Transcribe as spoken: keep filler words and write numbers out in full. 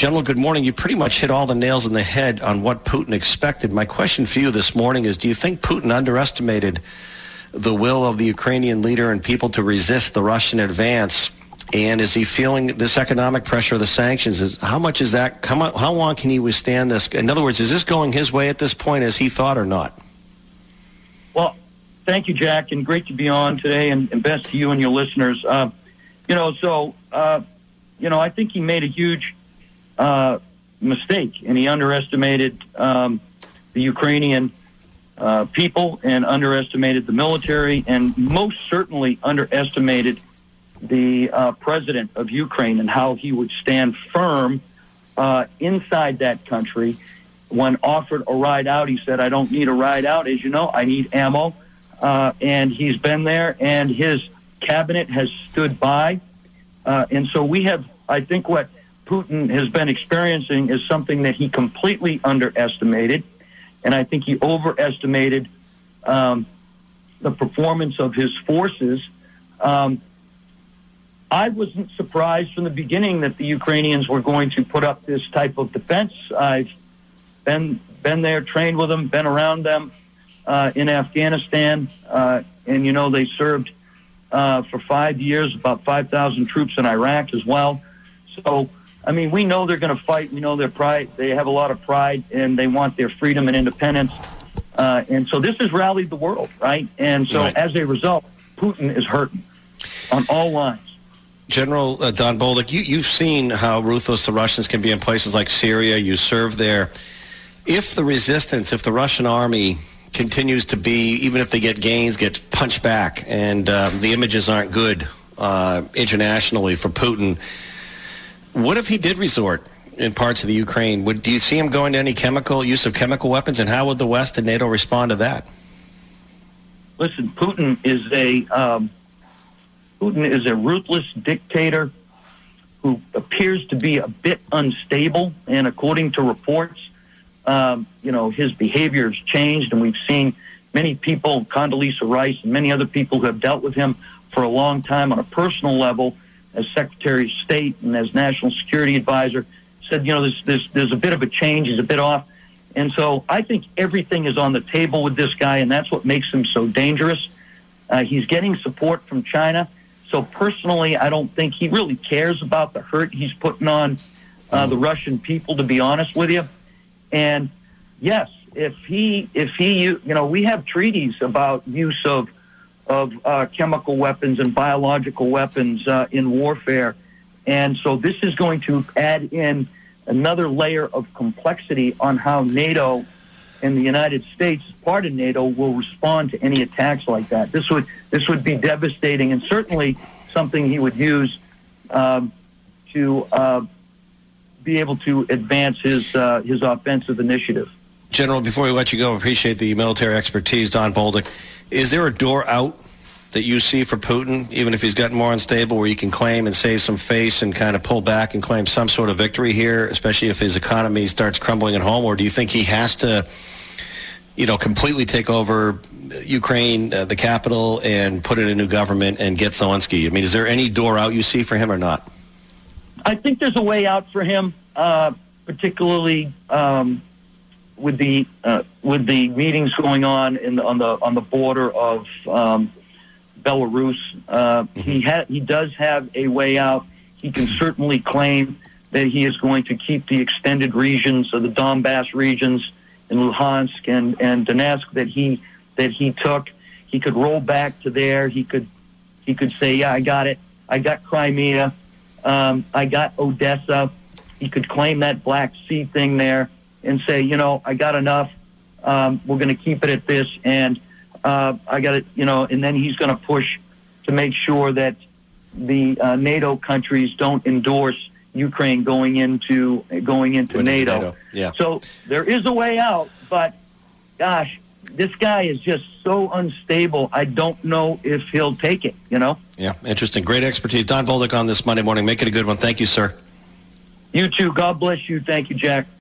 General, good morning. You pretty much hit all the nails on the head on what Putin expected. My question for you this morning is, do you think Putin underestimated the will of the Ukrainian leader and people to resist the Russian advance? And is he feeling this economic pressure of the sanctions? Is how much is that? How, much, how long can he withstand this? In other words, is this going his way at this point as he thought or not? Well, thank you, Jack, and great to be on today, and, and best to you and your listeners. Uh, you know, so, uh, you know, I think he made a huge uh, mistake, and he underestimated um, the Ukrainian uh, people and underestimated the military, and most certainly underestimated the uh, president of Ukraine and how he would stand firm uh, inside that country. When offered a ride out, he said, I don't need a ride out. As you know, I need ammo. Uh, and he's been there, and his cabinet has stood by. Uh, and so we have, I think what Putin has been experiencing is something that he completely underestimated. And I think he overestimated um, the performance of his forces. Um, I wasn't surprised from the beginning that the Ukrainians were going to put up this type of defense. I've been been there, trained with them, been around them uh, in Afghanistan, uh, and you know they served uh, for five years, about five thousand troops in Iraq as well. So, I mean, we know they're going to fight. We know their pride. They have a lot of pride, and they want their freedom and independence. Uh, and so this has rallied the world, right? And so right. As a result, Putin is hurting on all lines. General uh, Don Bolduc, you, you've seen how ruthless the Russians can be in places like Syria. You served there. If the resistance, if the Russian army continues to be, even if they get gains, get punched back, and uh, the images aren't good uh, internationally for Putin, what if he did resort in parts of the Ukraine? Would, do you see him going to any chemical use of chemical weapons, and how would the West and NATO respond to that? Listen, Putin is a um, Putin is a ruthless dictator who appears to be a bit unstable, and according to reports, um, you know, his behavior has changed, and we've seen many people, Condoleezza Rice and many other people who have dealt with him for a long time on a personal level as Secretary of State and as National Security Advisor, said, you know, there's, there's, there's a bit of a change, he's a bit off. And so I think everything is on the table with this guy, and that's what makes him so dangerous. Uh, he's getting support from China. So personally, I don't think he really cares about the hurt he's putting on uh, the Russian people, to be honest with you. And yes, if he, if he, you know, we have treaties about use of of uh, chemical weapons and biological weapons uh, in warfare, and so this is going to add in another layer of complexity on how NATO and the United States, part of NATO, will respond to any attacks like that. This would this would be devastating, and certainly something he would use um, to uh, be able to advance his uh, his offensive initiative. General, before we let you go, I appreciate the military expertise. Don Bolduc, is there a door out that you see for Putin, even if he's gotten more unstable, where you can claim and save some face and kind of pull back and claim some sort of victory here, especially if his economy starts crumbling at home? Or do you think he has to, you know, completely take over Ukraine, uh, the capital, and put in a new government and get Zelensky? I mean, is there any door out you see for him or not? I think there's a way out for him, uh, particularly um, with the uh, with the meetings going on in the, on the on the border of um, Belarus. Uh, mm-hmm. He ha- he does have a way out. He can certainly claim that he is going to keep the extended regions of the Donbass regions in Luhansk and, and Donetsk that he that he took. He could roll back to there. He could he could say, yeah, I got it. I got Crimea. Um, I got Odessa. He could claim that Black Sea thing there and say, you know, I got enough. Um, we're going to keep it at this, and uh, I got it, you know. And then he's going to push to make sure that the uh, NATO countries don't endorse Ukraine going into going into NATO. NATO. Yeah. So there is a way out, but gosh, this guy is just so unstable. I don't know if he'll take it, you know? Yeah, interesting. Great expertise. Don Bolduc on this Monday morning. Make it a good one. Thank you, sir. You too. God bless you. Thank you, Jack.